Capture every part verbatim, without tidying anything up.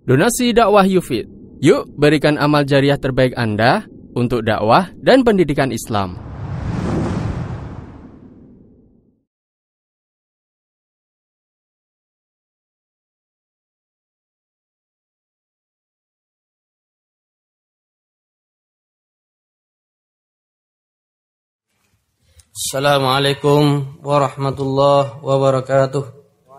Donasi dakwah Yufid. Yuk berikan amal jariah terbaik Anda untuk dakwah dan pendidikan Islam. Assalamualaikum warahmatullahi wabarakatuh.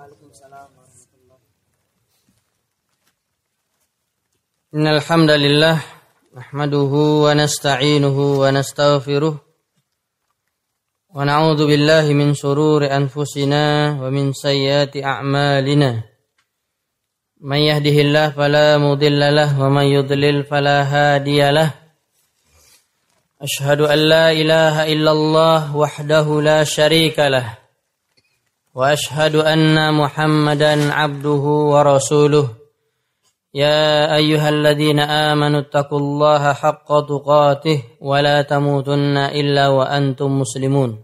Innal hamdalillah nahmaduhu wa nasta'inuhu wa nastaghfiruh wa na'udzu billahi min shururi anfusina wa min sayyiati a'malina. May yahdihillahu fala mudilla lahu wa may yudlil fala hadiyalah. Ashhadu an la ilaha illallah wahdahu la syarika lah wa ashhadu anna Muhammadan abduhu wa rasuluh. Ya ayyuhalladzina amanu taqullaha haqqa tuqatih wa la tamutunna illa wa antum muslimun.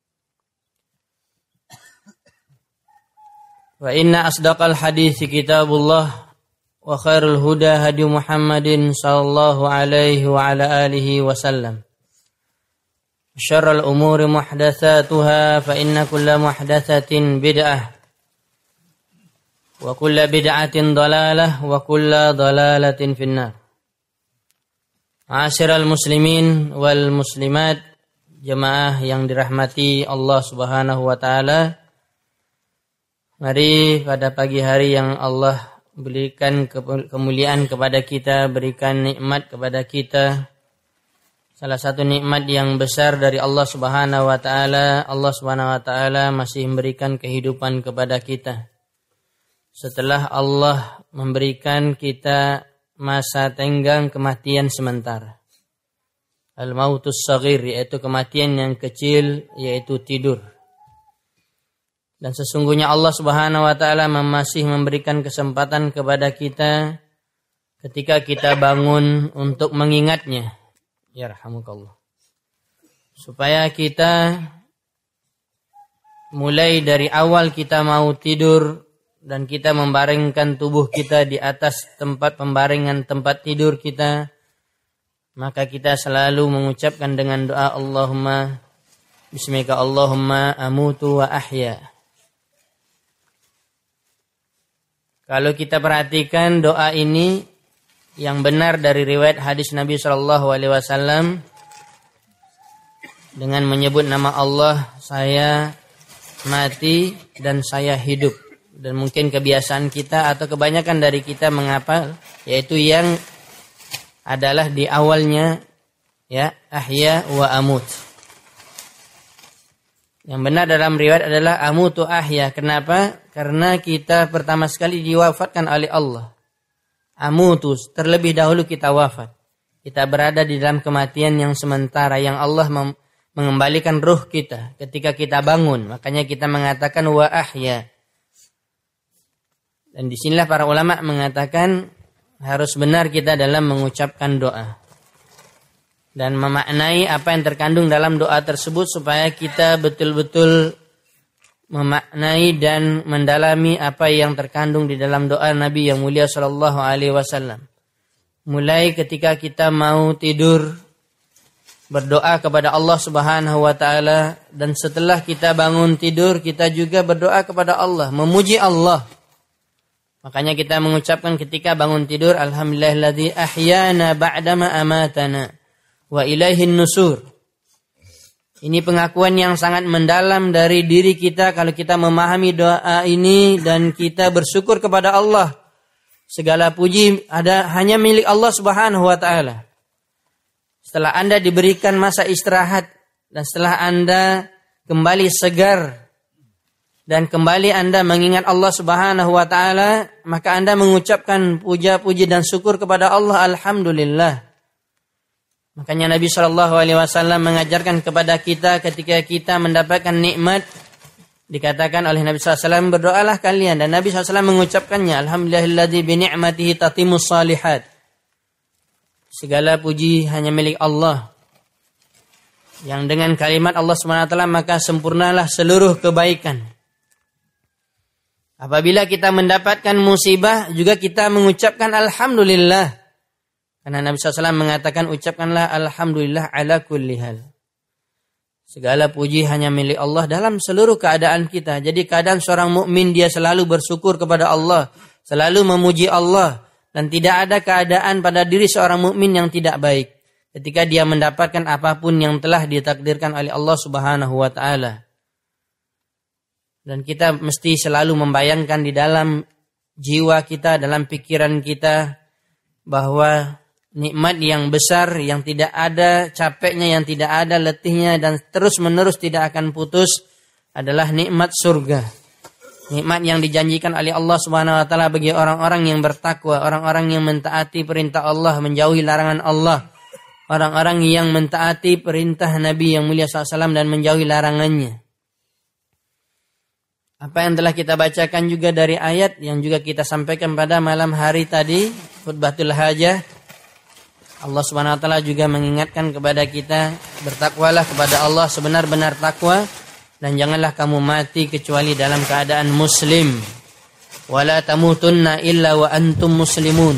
Wa inna asdaqal hadithi kitabullah wa khairul huda hadi Muhammadin sallallahu alaihi wa ala alihi wa sallam. Syarrul umuri muhdatsatuha fa inna kulla muhdatsatin bid'ah wa kulla bid'atin dhalalah wa kulla dhalalatin finnar. Ma'asyiral muslimin wal muslimat, jemaah yang dirahmati Allah Subhanahu wa taala. Mari pada pagi hari yang Allah berikan kemuliaan kepada kita, berikan nikmat kepada kita. Salah satu nikmat yang besar dari Allah Subhanahu wa taala, Allah Subhanahu wa taala masih memberikan kehidupan kepada kita. Setelah Allah memberikan kita masa tenggang kematian sementara. Al-mautus shaghir, yaitu kematian yang kecil, yaitu tidur. Dan sesungguhnya Allah Subhanahu wa taala masih memberikan kesempatan kepada kita ketika kita bangun untuk mengingatnya. Yarhamukallah. Supaya kita mulai dari awal kita mau tidur dan kita membaringkan tubuh kita di atas tempat pembaringan tempat tidur kita, maka kita selalu mengucapkan dengan doa Allahumma bismika Allahumma amutu wa ahya. Kalau kita perhatikan doa ini yang benar dari riwayat hadis Nabi shallallahu alaihi wasallam dengan menyebut nama Allah, saya mati dan saya hidup. Dan mungkin kebiasaan kita atau kebanyakan dari kita menghafal, yaitu yang adalah di awalnya ya ahya wa amut. Yang benar dalam riwayat adalah amutu ahya. Kenapa? Karena kita pertama sekali diwafatkan oleh Allah. Amutus, terlebih dahulu kita wafat. Kita berada di dalam kematian yang sementara yang Allah mem- mengembalikan ruh kita ketika kita bangun. Makanya kita mengatakan wa ahya. Dan disinilah para ulama mengatakan harus benar kita dalam mengucapkan doa. Dan memaknai apa yang terkandung dalam doa tersebut supaya kita betul-betul memaknai dan mendalami apa yang terkandung di dalam doa Nabi yang mulia sallallahu alaihi wasallam. Mulai ketika kita mau tidur, berdoa kepada Allah Subhanahu wa taala, dan setelah kita bangun tidur kita juga berdoa kepada Allah, memuji Allah. Makanya kita mengucapkan ketika bangun tidur, alhamdulillahilladzi ahyana ba'dama amatana wa ilaihin nusur. Ini pengakuan yang sangat mendalam dari diri kita kalau kita memahami doa ini dan kita bersyukur kepada Allah. Segala puji ada hanya milik Allah Subhanahu wa taala. Setelah Anda diberikan masa istirahat dan setelah Anda kembali segar dan kembali Anda mengingat Allah Subhanahu wa taala, maka Anda mengucapkan puja-puji dan syukur kepada Allah, alhamdulillah. Makanya Nabi shallallahu alaihi wasallam mengajarkan kepada kita ketika kita mendapatkan nikmat, dikatakan oleh Nabi shallallahu alaihi wasallam, berdoalah kalian, dan Nabi shallallahu alaihi wasallam mengucapkannya, alhamdulillahilladzi bi ni'matihi tatimmus shalihat. Segala puji hanya milik Allah, yang dengan kalimat Allah subhanahu wa taala maka sempurnalah seluruh kebaikan. Apabila kita mendapatkan musibah, juga kita mengucapkan alhamdulillah. Karena Nabi shallallahu alaihi wasallam mengatakan, ucapkanlah alhamdulillah ala kulli hal. Segala puji hanya milik Allah dalam seluruh keadaan kita. Jadi keadaan seorang mukmin dia selalu bersyukur kepada Allah, selalu memuji Allah, dan tidak ada keadaan pada diri seorang mukmin yang tidak baik ketika dia mendapatkan apapun yang telah ditakdirkan oleh Allah Subhanahu wa taala. Dan kita mesti selalu membayangkan di dalam jiwa kita, dalam pikiran kita, bahwa nikmat yang besar, yang tidak ada capeknya, yang tidak ada letihnya, dan terus menerus tidak akan putus, adalah nikmat surga. Nikmat yang dijanjikan oleh Allah Subhanahu wa taala bagi orang-orang yang bertakwa, orang-orang yang mentaati perintah Allah, menjauhi larangan Allah, orang-orang yang mentaati perintah Nabi yang mulia shallallahu alaihi wasallam dan menjauhi larangannya. Apa yang telah kita bacakan juga dari ayat yang juga kita sampaikan pada malam hari tadi, khutbatul hajah, Allah Subhanahu wa taala juga mengingatkan kepada kita, bertakwalah kepada Allah sebenar-benar takwa, dan janganlah kamu mati kecuali dalam keadaan muslim. Wala tamutunna illa wa antum muslimun.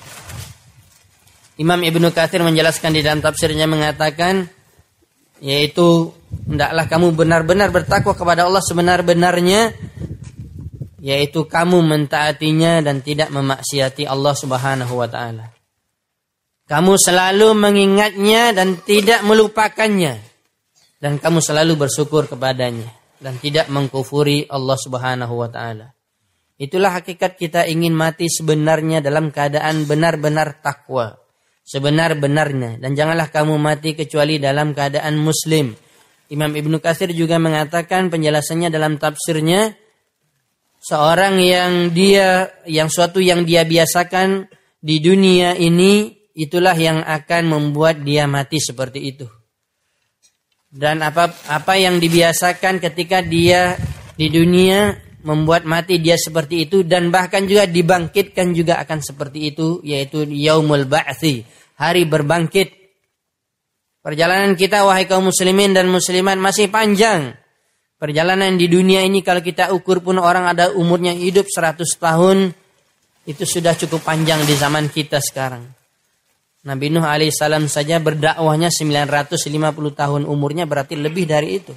Imam Ibnu Katsir menjelaskan di dalam tafsirnya mengatakan, yaitu hendaklah kamu benar-benar bertakwa kepada Allah sebenar-benarnya, yaitu kamu mentaatinya dan tidak memaksiati Allah Subhanahu wa taala. Kamu selalu mengingatnya dan tidak melupakannya, dan kamu selalu bersyukur kepadanya dan tidak mengkufuri Allah Subhanahu wa taala. Itulah hakikat kita ingin mati sebenarnya dalam keadaan benar-benar takwa, sebenar-benarnya, dan janganlah kamu mati kecuali dalam keadaan muslim. Imam Ibnu Katsir juga mengatakan penjelasannya dalam tafsirnya, seorang yang dia yang suatu yang dia biasakan di dunia ini, itulah yang akan membuat dia mati seperti itu. Dan apa apa yang dibiasakan ketika dia di dunia membuat mati dia seperti itu, dan bahkan juga dibangkitkan juga akan seperti itu, yaitu yaumul ba'tsi, hari berbangkit. Perjalanan kita wahai kaum muslimin dan muslimat masih panjang. Perjalanan di dunia ini kalau kita ukur pun orang ada umurnya hidup seratus tahun, itu sudah cukup panjang di zaman kita sekarang. Nabi Nuh alaihissalam saja berdakwahnya sembilan ratus lima puluh tahun umurnya, berarti lebih dari itu.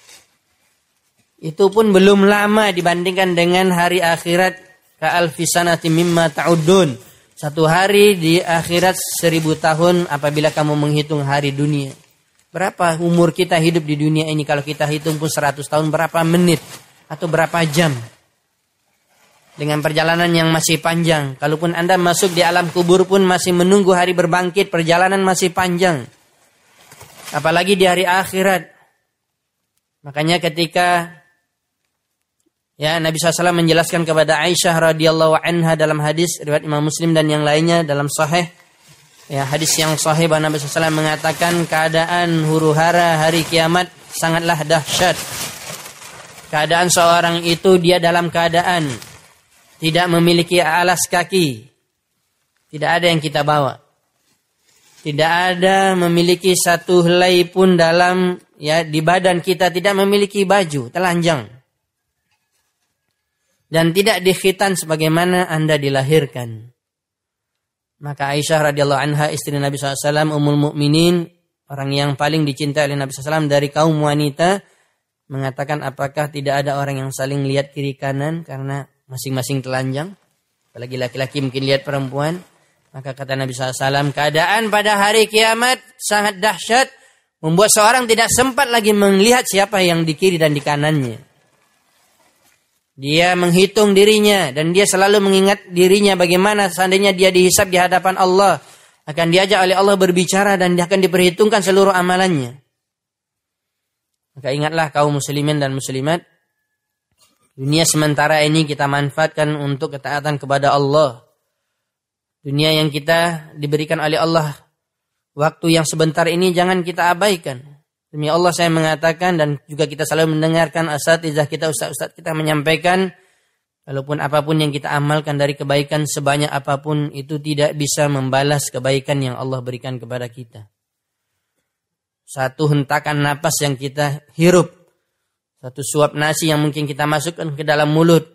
Itu pun belum lama dibandingkan dengan hari akhirat, ka'alfi sanati mimma ta'udun. Satu hari di akhirat seribu tahun apabila kamu menghitung hari dunia. Berapa umur kita hidup di dunia ini? Kalau kita hitung pun seratus tahun, berapa menit atau berapa jam? Dengan perjalanan yang masih panjang. Kalaupun Anda masuk di alam kubur pun masih menunggu hari berbangkit, perjalanan masih panjang. Apalagi di hari akhirat. Makanya ketika ya Nabi shallallahu alaihi wasallam menjelaskan kepada Aisyah radhiyallahu anha dalam hadis riwayat Imam Muslim dan yang lainnya dalam sahih, ya hadis yang sahih bahwa Nabi shallallahu alaihi wasallam mengatakan keadaan huru-hara hari kiamat sangatlah dahsyat. Keadaan seorang itu dia dalam keadaan tidak memiliki alas kaki, tidak ada yang kita bawa, tidak ada memiliki satu helai pun dalam ya di badan kita, tidak memiliki baju, telanjang. Dan tidak dikhitan sebagaimana Anda dilahirkan. Maka Aisyah radhiyallahu anha, istri Nabi shallallahu alaihi wasallam, ummul mukminin, orang yang paling dicintai oleh Nabi shallallahu alaihi wasallam dari kaum wanita, mengatakan, apakah tidak ada orang yang saling lihat kiri kanan karena masing-masing telanjang? Apalagi laki-laki mungkin lihat perempuan. Maka kata Nabi shallallahu alaihi wasallam, keadaan pada hari kiamat sangat dahsyat, membuat seorang tidak sempat lagi melihat siapa yang di kiri dan di kanannya. Dia menghitung dirinya dan dia selalu mengingat dirinya bagaimana seandainya dia dihisab di hadapan Allah, akan diajak oleh Allah berbicara dan dia akan diperhitungkan seluruh amalannya. Maka ingatlah kaum muslimin dan muslimat, dunia sementara ini kita manfaatkan untuk ketaatan kepada Allah. Dunia yang kita diberikan oleh Allah, waktu yang sebentar ini jangan kita abaikan. Demi Allah saya mengatakan, dan juga kita selalu mendengarkan asatizah kita, ustaz-ustaz kita menyampaikan, walaupun apapun yang kita amalkan dari kebaikan sebanyak apapun, itu tidak bisa membalas kebaikan yang Allah berikan kepada kita. Satu hentakan napas yang kita hirup, satu suap nasi yang mungkin kita masukkan ke dalam mulut,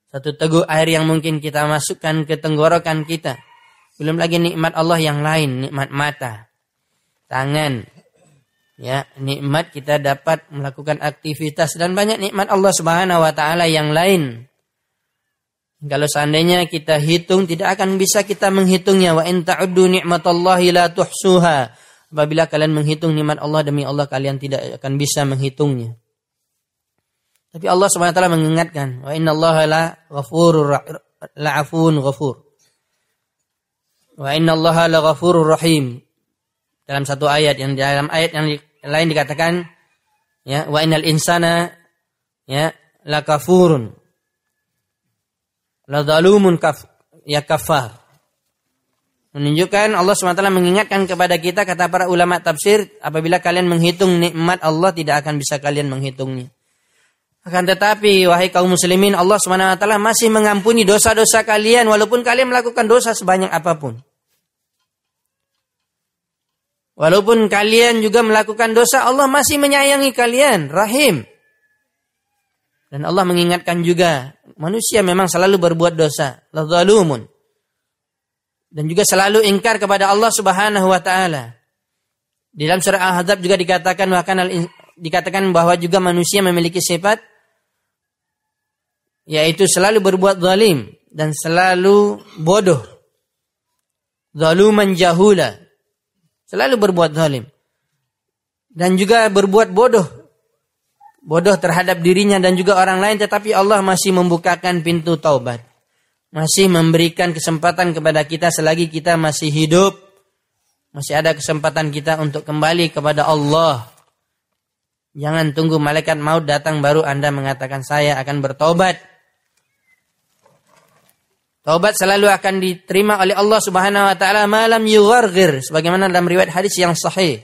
Satu teguk air yang mungkin kita masukkan ke tenggorokan kita. Belum lagi nikmat Allah yang lain, nikmat mata, tangan. Ya, nikmat kita dapat melakukan aktivitas dan banyak nikmat Allah Subhanahu wa taala yang lain. Kalau seandainya kita hitung tidak akan bisa kita menghitungnya. Wa in ta'uddu ni'matallahi la tuhsuha. Apabila kalian menghitung nikmat Allah, demi Allah kalian tidak akan bisa menghitungnya. Tapi Allah Subhanahu wa taala mengingatkan, wa innallaha la ghafurur la afuun ghafur. Wa innallaha la ghafurur rahim. Dalam satu ayat, yang dalam ayat yang lain dikatakan, ya, wa innal insana ya la kafurun la zalumun kaf ya kafar. Menunjukkan Allah subhanahu wa taala mengingatkan kepada kita, kata para ulama tafsir, apabila kalian menghitung nikmat Allah tidak akan bisa kalian menghitungnya. Akan tetapi wahai kaum muslimin, Allah subhanahu wa taala masih mengampuni dosa-dosa kalian walaupun kalian melakukan dosa sebanyak apapun. Walaupun kalian juga melakukan dosa, Allah masih menyayangi kalian, Rahim. Dan Allah mengingatkan juga, manusia memang selalu berbuat dosa, la-zalumun. Dan juga selalu ingkar kepada Allah Subhanahu wa taala. Di dalam surah Al-Ahzab juga dikatakan bahkan dikatakan bahwa juga manusia memiliki sifat yaitu selalu berbuat zalim dan selalu bodoh. Zaluman jahula. Selalu berbuat zalim. Dan juga berbuat bodoh. Bodoh terhadap dirinya dan juga orang lain, tetapi Allah masih membukakan pintu taubat. Masih memberikan kesempatan kepada kita selagi kita masih hidup. Masih ada kesempatan kita untuk kembali kepada Allah. Jangan tunggu malaikat maut datang baru Anda mengatakan saya akan bertobat. Taubat selalu akan diterima oleh Allah Subhanahu wa taala malam yugharghir, sebagaimana dalam riwayat hadis yang sahih.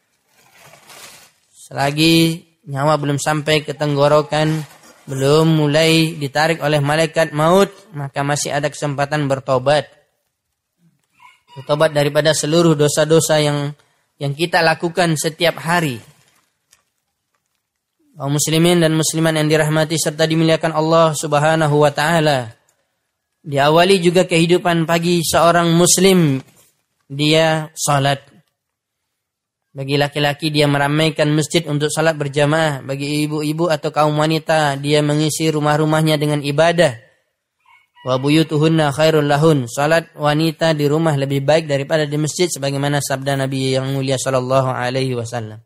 Selagi nyawa belum sampai ke tenggorokan, belum mulai ditarik oleh malaikat maut, maka masih ada kesempatan bertobat. Bertobat daripada seluruh dosa-dosa yang yang kita lakukan setiap hari. Kaum muslimin dan muslimat yang dirahmati serta dimuliakan Allah Subhanahu wa taala. Diawali juga kehidupan pagi seorang muslim, dia salat. Bagi laki-laki dia meramaikan masjid untuk salat berjamaah. Bagi ibu-ibu atau kaum wanita dia mengisi rumah-rumahnya dengan ibadah. Wa buyutuhunna khairul lahun. Salat wanita di rumah lebih baik daripada di masjid, sebagaimana sabda Nabi yang mulia sallallahu alaihi wasallam.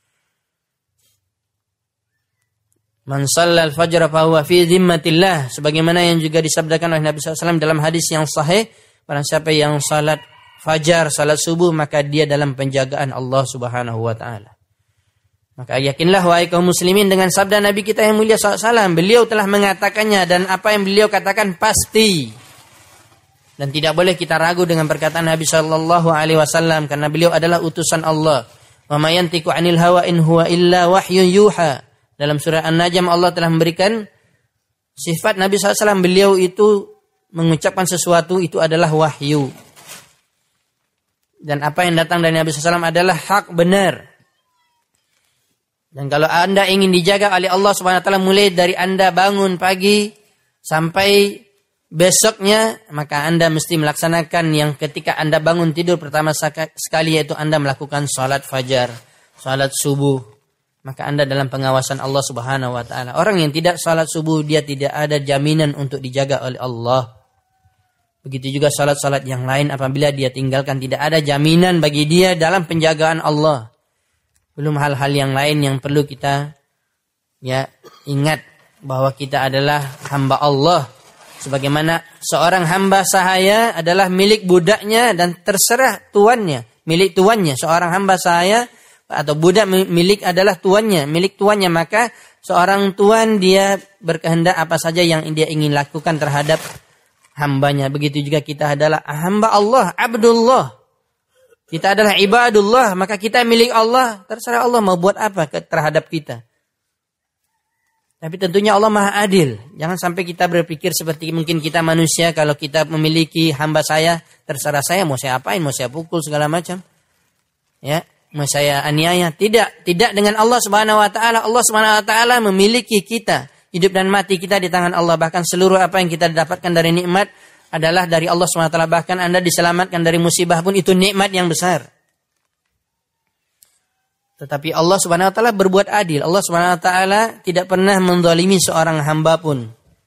Man shallal fajr fa huwa fi dhimmatillah, sebagaimana yang juga disabdakan oleh Nabi sallallahu alaihi wasallam dalam hadis yang sahih, barang siapa yang salat fajar, salat subuh, maka dia dalam penjagaan Allah Subhanahu wa taala. Maka yakinlah wahai kaum muslimin dengan sabda Nabi kita yang mulia sallallahu alaihi wasallam, beliau telah mengatakannya dan apa yang beliau katakan pasti. Dan tidak boleh kita ragu dengan perkataan Nabi sallallahu alaihi wasallam karena beliau adalah utusan Allah. Wa may yantiqu 'anil hawa in huwa illa wahyun yuha. Dalam surah An-Najm Allah telah memberikan sifat Nabi sallallahu alaihi wasallam, beliau itu mengucapkan sesuatu itu adalah wahyu. Dan apa yang datang dari Nabi sallallahu alaihi wasallam adalah hak benar. Dan kalau Anda ingin dijaga oleh Allah Subhanahu wa taala mulai dari Anda bangun pagi sampai besoknya, maka Anda mesti melaksanakan yang ketika Anda bangun tidur pertama sekali, yaitu Anda melakukan salat fajar, salat subuh. Maka Anda dalam pengawasan Allah Subhanahu wa taala. Orang yang tidak salat subuh, dia tidak ada jaminan untuk dijaga oleh Allah. Begitu juga salat-salat yang lain, apabila dia tinggalkan tidak ada jaminan bagi dia dalam penjagaan Allah. Belum hal-hal yang lain yang perlu kita ya ingat bahwa kita adalah hamba Allah. Sebagaimana seorang hamba sahaya adalah milik budaknya dan terserah tuannya, milik tuannya. Seorang hamba sahaya atau budak milik adalah tuannya, milik tuannya, maka seorang tuan dia berkehendak apa saja yang dia ingin lakukan terhadap hambanya. Begitu juga kita adalah hamba Allah, abdullah. Kita adalah ibadullah, maka kita milik Allah. Terserah Allah mau buat apa terhadap kita. Tapi tentunya Allah Maha Adil. Jangan sampai kita berpikir seperti mungkin kita manusia, kalau kita memiliki hamba saya, terserah saya mau saya apain, mau saya pukul segala macam. Ya, mau saya aniaya. Tidak, tidak dengan Allah Subhanahu wa taala. Allah Subhanahu wa taala memiliki kita. Hidup dan mati kita di tangan Allah. Bahkan seluruh apa yang kita dapatkan dari nikmat adalah dari Allah subhanahu wa taala. Bahkan Anda diselamatkan dari musibah pun itu nikmat yang besar. Tetapi Allah subhanahu wa ta'ala berbuat adil. Allah subhanahu wa ta'ala tidak pernah menzalimi seorang hamba pun.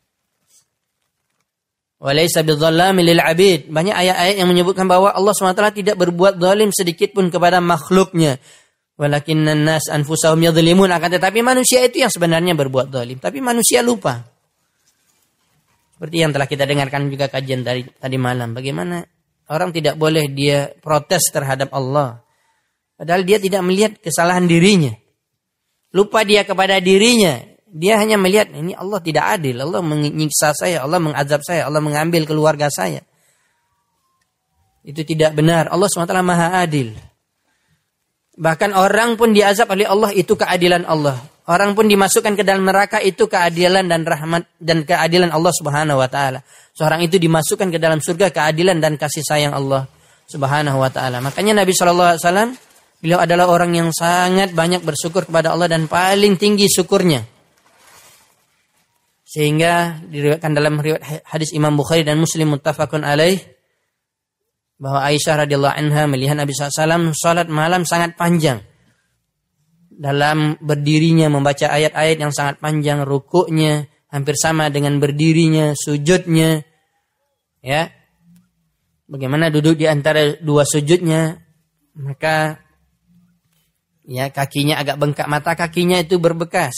Walaysa bidzallami lil 'abid. Banyak ayat-ayat yang menyebutkan bahwa Allah subhanahu wa taala tidak berbuat zalim sedikit pun kepada makhluknya. Walakinnan nas anfusahum yadhlimun. Akan tetapi manusia itu yang sebenarnya berbuat zalim. Tapi manusia lupa. Seperti yang telah kita dengarkan juga kajian dari tadi malam. Bagaimana orang tidak boleh dia protes terhadap Allah. Padahal dia tidak melihat kesalahan dirinya. Lupa dia kepada dirinya. Dia hanya melihat ini Allah tidak adil. Allah menyiksa saya, Allah mengazab saya, Allah mengambil keluarga saya. Itu tidak benar. Allah subhanahu wa taala maha adil. Bahkan orang pun diazab oleh Allah, itu keadilan Allah. Orang pun dimasukkan ke dalam neraka, itu keadilan dan rahmat dan keadilan Allah subhanahu wa ta'ala. Seorang itu dimasukkan ke dalam surga, keadilan dan kasih sayang Allah subhanahu wa ta'ala. Makanya Nabi shallallahu alaihi wasallam, beliau adalah orang yang sangat banyak bersyukur kepada Allah dan paling tinggi syukurnya. Sehingga diriwayatkan dalam riwayat hadis Imam Bukhari dan Muslim muttafaqun alaih bahwa Aisyah radhiyallahu anha melihat Nabi shallallahu alaihi wasallam salat malam sangat panjang. Dalam berdirinya membaca ayat-ayat yang sangat panjang, rukuknya hampir sama dengan berdirinya, sujudnya. Ya. Bagaimana duduk di antara dua sujudnya, maka ya kakinya agak bengkak, mata kakinya itu berbekas.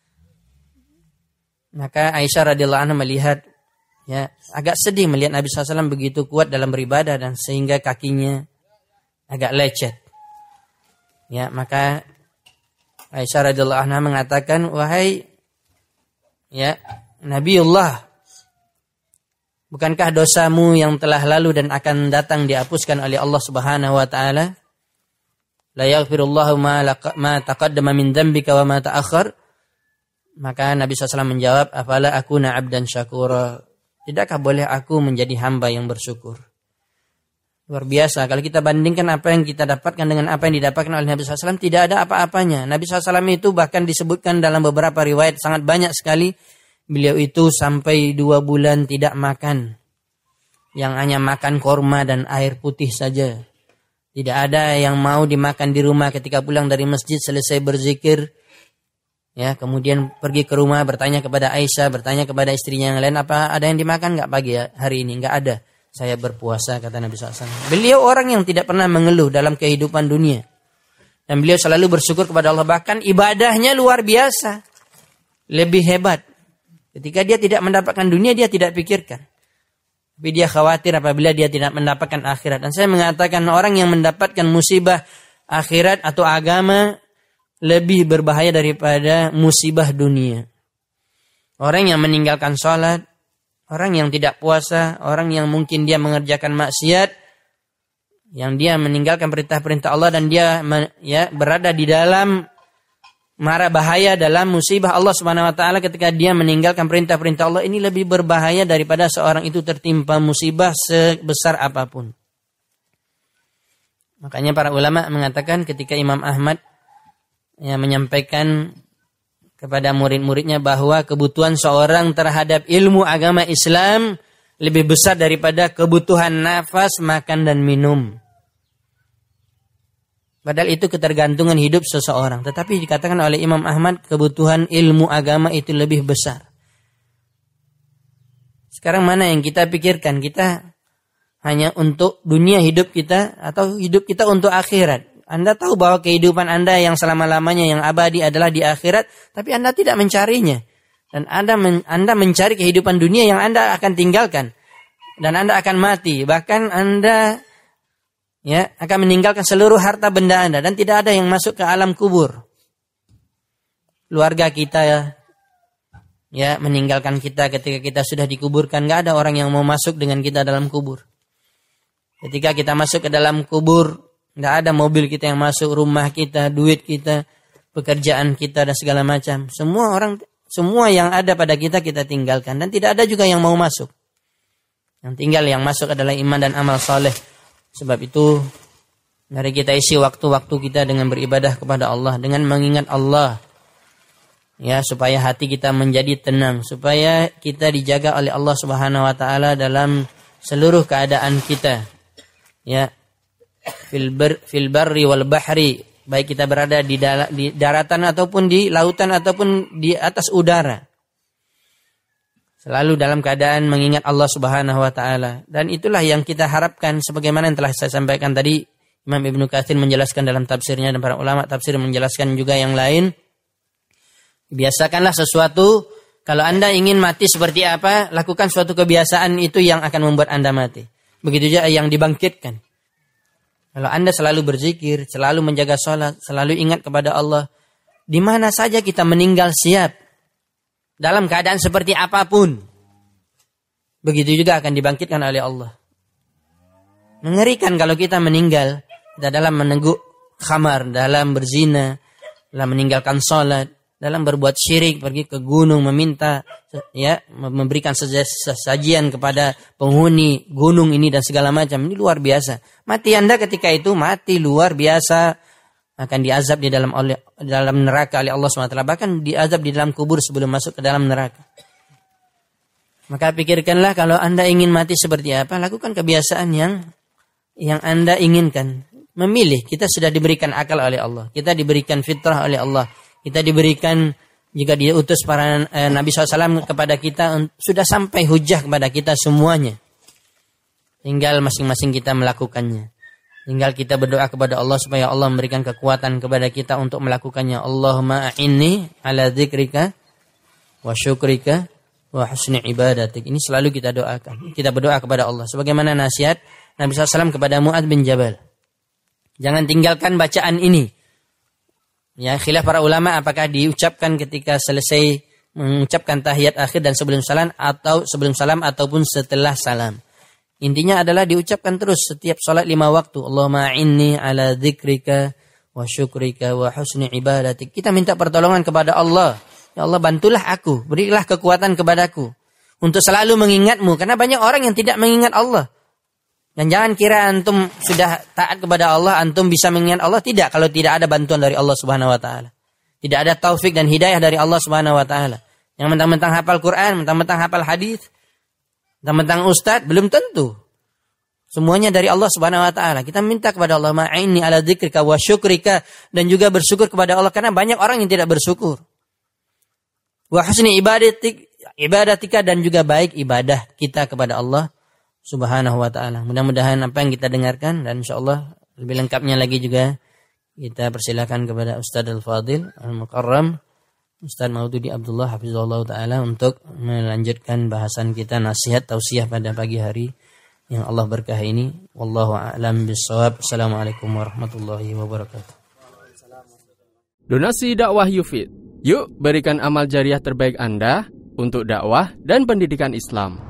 Maka Aisyah radhiyallahu anha melihat, ya agak sedih melihat Nabi shallallahu alaihi wasallam begitu kuat dalam beribadah dan sehingga kakinya agak lecet. Ya, maka Aisyah radhiyallahu anha mengatakan, wahai ya Nabiullah, bukankah dosamu yang telah lalu dan akan datang dihapuskan oleh Allah Subhanahu wa taala? La yaghfirullahu ma ma taqaddama min dzambika wa ma ta'akhkhar. Maka Nabi shallallahu alaihi wasallam menjawab, afala akuna 'abdan syakura. Tidakkah boleh aku menjadi hamba yang bersyukur? Luar biasa. Kalau kita bandingkan apa yang kita dapatkan dengan apa yang didapatkan oleh Nabi shallallahu alaihi wasallam, tidak ada apa-apanya. Nabi shallallahu alaihi wasallam itu bahkan disebutkan dalam beberapa riwayat sangat banyak sekali. Beliau itu sampai dua bulan tidak makan. Yang hanya makan korma dan air putih saja. Tidak ada yang mau dimakan di rumah ketika pulang dari masjid selesai berzikir. Ya, kemudian pergi ke rumah bertanya kepada Aisyah, bertanya kepada istrinya yang lain, apa ada yang dimakan enggak pagi ya, hari ini? Enggak ada. Saya berpuasa, kata Nabi shallallahu alaihi wasallam. Beliau orang yang tidak pernah mengeluh dalam kehidupan dunia. Dan beliau selalu bersyukur kepada Allah. Bahkan ibadahnya luar biasa. Lebih hebat. Ketika dia tidak mendapatkan dunia, dia tidak pikirkan. Tapi dia khawatir apabila dia tidak mendapatkan akhirat. Dan saya mengatakan orang yang mendapatkan musibah akhirat atau agama lebih berbahaya daripada musibah dunia. Orang yang meninggalkan sholat, orang yang tidak puasa, orang yang mungkin dia mengerjakan maksiat, yang dia meninggalkan perintah-perintah Allah dan dia ya berada di dalam mara bahaya dalam musibah Allah Subhanahu wa taala ketika dia meninggalkan perintah-perintah Allah, ini lebih berbahaya daripada seorang itu tertimpa musibah sebesar apapun. Makanya para ulama mengatakan ketika Imam Ahmad ya menyampaikan kepada murid-muridnya bahwa kebutuhan seorang terhadap ilmu agama Islam lebih besar daripada kebutuhan nafas, makan dan minum. Padahal itu ketergantungan hidup seseorang. Tetapi dikatakan oleh Imam Ahmad kebutuhan ilmu agama itu lebih besar. Sekarang mana yang kita pikirkan? Kita hanya untuk dunia hidup kita atau hidup kita untuk akhirat? Anda tahu bahwa kehidupan Anda yang selama-lamanya yang abadi adalah di akhirat, tapi Anda tidak mencarinya. Dan Anda men, Anda mencari kehidupan dunia yang Anda akan tinggalkan. Dan Anda akan mati. Bahkan Anda ya akan meninggalkan seluruh harta benda Anda dan tidak ada yang masuk ke alam kubur. Keluarga kita ya, ya meninggalkan kita ketika kita sudah dikuburkan. Enggak ada orang yang mau masuk dengan kita dalam kubur. Ketika kita masuk ke dalam kubur, tidak ada mobil kita yang masuk, rumah kita, duit kita, pekerjaan kita dan segala macam. Semua orang, semua yang ada pada kita kita tinggalkan dan tidak ada juga yang mau masuk. Yang tinggal yang masuk adalah iman dan amal saleh. Sebab itu mari kita isi waktu-waktu kita dengan beribadah kepada Allah, dengan mengingat Allah. Ya, supaya hati kita menjadi tenang, supaya kita dijaga oleh Allah Subhanahu wa taala dalam seluruh keadaan kita. Ya. Fil bar fil barri wal bahri, baik kita berada di, dal- di daratan ataupun di lautan ataupun di atas udara. Selalu dalam keadaan mengingat Allah Subhanahu wa taala, dan itulah yang kita harapkan sebagaimana yang telah saya sampaikan tadi. Imam Ibnu Katsir menjelaskan dalam tafsirnya dan para ulama tafsir menjelaskan juga yang lain. Biasakanlah sesuatu, kalau Anda ingin mati seperti apa, lakukan suatu kebiasaan itu yang akan membuat Anda mati. Begitu juga yang dibangkitkan. Kalau Anda selalu berzikir, selalu menjaga sholat, selalu ingat kepada Allah, di mana saja kita meninggal siap, dalam keadaan seperti apapun, begitu juga akan dibangkitkan oleh Allah. Mengerikan kalau kita meninggal, kita dalam meneguk khamar, dalam berzina, dalam meninggalkan sholat, dalam berbuat syirik, pergi ke gunung meminta, ya, memberikan sesajian kepada penghuni gunung ini dan segala macam. Ini luar biasa. Mati Anda ketika itu mati luar biasa, akan diazab di dalam oleh dalam neraka oleh Allah subhanahu wa taala, bahkan diazab di dalam kubur sebelum masuk ke dalam neraka. Maka pikirkanlah, kalau Anda ingin mati seperti apa, lakukan kebiasaan yang yang Anda inginkan. Memilih, kita sudah diberikan akal oleh Allah, kita diberikan fitrah oleh Allah. Kita diberikan, jika diutus para eh, Nabi shallallahu alaihi wasallam kepada kita, sudah sampai hujah kepada kita semuanya. Tinggal masing-masing kita melakukannya. Tinggal kita berdoa kepada Allah supaya Allah memberikan kekuatan kepada kita untuk melakukannya. Allahumma a'inni ala dzikrika wa syukrika wa husni ibadatik. Ini selalu kita doakan. Kita berdoa kepada Allah. Sebagaimana nasihat Nabi shallallahu alaihi wasallam kepada Mu'adz bin Jabal. Jangan tinggalkan bacaan ini. Ya, khilaf para ulama apakah diucapkan ketika selesai mengucapkan tahiyat akhir dan sebelum salam, atau sebelum salam ataupun setelah salam. Intinya adalah diucapkan terus setiap salat lima waktu. Allahumma inni ala dzikrika wa syukrika wa husni ibadatik. Kita minta pertolongan kepada Allah. Ya Allah, bantulah aku, berilah kekuatan kepadaku untuk selalu mengingatmu, karena banyak orang yang tidak mengingat Allah. Dan jangan kira antum sudah taat kepada Allah, antum bisa mengingat Allah. Tidak, kalau tidak ada bantuan dari Allah Subhanahu wa taala. Tidak ada taufik dan hidayah dari Allah Subhanahu wa taala. Yang mentang-mentang hafal Quran, mentang-mentang hafal hadis, mentang-mentang ustaz, belum tentu. Semuanya dari Allah Subhanahu wa taala. Kita minta kepada Allah, ma'inni ala dzikrika wa syukrika, dan juga bersyukur kepada Allah, karena banyak orang yang tidak bersyukur. Wa husni ibadatik, ibadatika, dan juga baik ibadah kita kepada Allah Subhanahu wa ta'ala. Mudah-mudahan apa yang kita dengarkan, dan insyaallah lebih lengkapnya lagi juga kita persilakan kepada Ustaz Al-Fadil Al-Mukarram, Ustaz Maududi Abdullah hafizahullah ta'ala, untuk melanjutkan bahasan kita nasihat tausiah pada pagi hari yang Allah berkah ini. Wallahu a'lam bissawab. Assalamualaikum warahmatullahi wabarakatuh. Donasi dakwah Yufid. Yuk berikan amal jariah terbaik Anda untuk dakwah dan pendidikan Islam.